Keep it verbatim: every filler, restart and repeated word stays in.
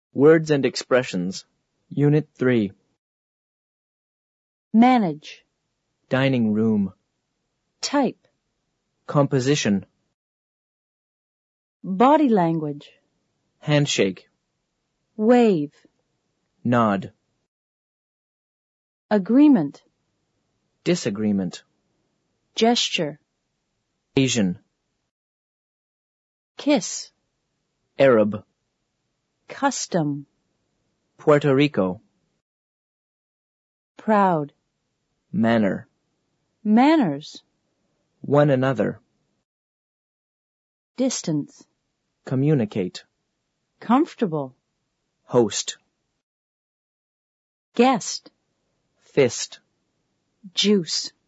Words and Expressions, Unit three. Manage. Dining room. Type. Composition. Body language. Handshake. Wave. Nod. Agreement. Disagreement. Gesture. Asian. Kiss. Arab. Custom. Puerto Rico. Proud. Manner. Manners. One another. Distance. Communicate. Comfortable. Host. Guest. Fist. Juice.